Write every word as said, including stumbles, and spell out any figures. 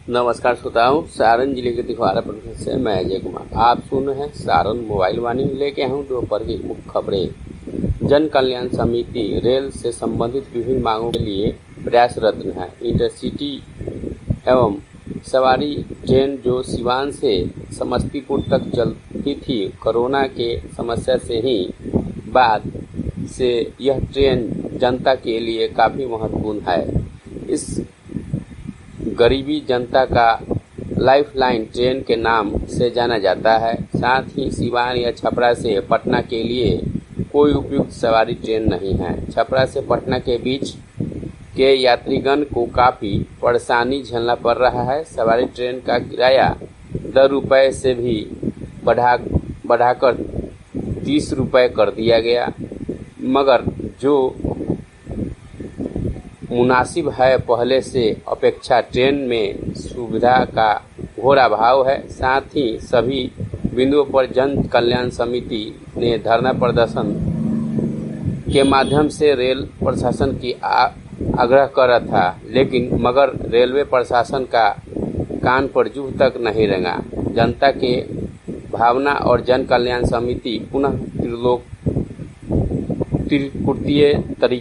नमस्कार श्रोताओं, सारण जिले के दिखवारा प्रखंड से मैं अजय कुमार। आप सुन रहे हैं सारण मोबाइल वाणी। लेके हूँ दोपहर की मुख्य खबरें। जन कल्याण समिति रेल से संबंधित विभिन्न मांगों के लिए प्रयासरत है। इंटरसिटी एवं सवारी ट्रेन जो सिवान से समस्तीपुर तक चलती थी, कोरोना के समस्या से ही बाद से यह ट्रेन जनता के लिए काफ़ी महत्वपूर्ण है। इस गरीबी जनता का लाइफलाइन ट्रेन के नाम से जाना जाता है। साथ ही सिवान या छपरा से पटना के लिए कोई उपयुक्त सवारी ट्रेन नहीं है। छपरा से पटना के बीच के यात्रीगण को काफ़ी परेशानी झेलना पड़ रहा है। सवारी ट्रेन का किराया दस रुपये से भी बढ़ा बढ़ाकर तीस रुपये कर दिया गया, मगर जो मुनासिब है, पहले से अपेक्षा ट्रेन में सुविधा का घोर अभाव है। साथ ही सभी बिंदुओं पर जन कल्याण समिति ने धरना प्रदर्शन के माध्यम से रेल प्रशासन की आग्रह करा था, लेकिन मगर रेलवे प्रशासन का कान पर जूं तक नहीं रेंगा। जनता के भावना और जन कल्याण समिति पुनः त्रिलोक त्रिपुटीय तरीके